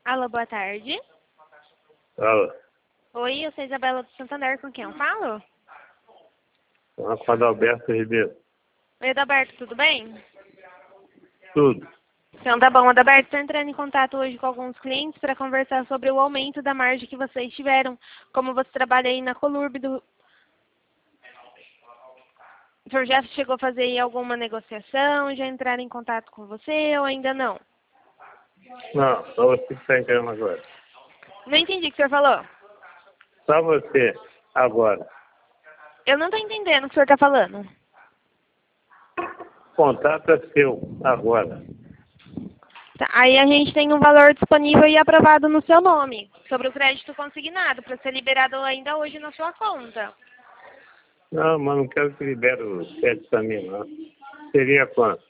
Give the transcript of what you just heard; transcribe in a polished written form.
Alô, boa tarde. Fala. Oi, eu sou a Isabela do Santander, com quem eu falo? Com a Adalberto Ribeiro. Oi, Adalberto, tudo bem? Tudo. Então tá bom, Adalberto, estou entrando em contato hoje com alguns clientes para conversar sobre o aumento da margem que vocês tiveram. Como você trabalha aí na Colurb do... O senhor já chegou a fazer aí alguma negociação, já entraram em contato com você ou ainda não? Não, só você que está entrando agora. Não entendi o que o senhor falou. Só você, agora. Eu não estou entendendo o que o senhor está falando. O contato é seu, agora. Tá, aí a gente tem um valor disponível e aprovado no seu nome, sobre o crédito consignado, para ser liberado ainda hoje na sua conta. Não, mas não quero que libere o crédito para mim, não. Seria quanto?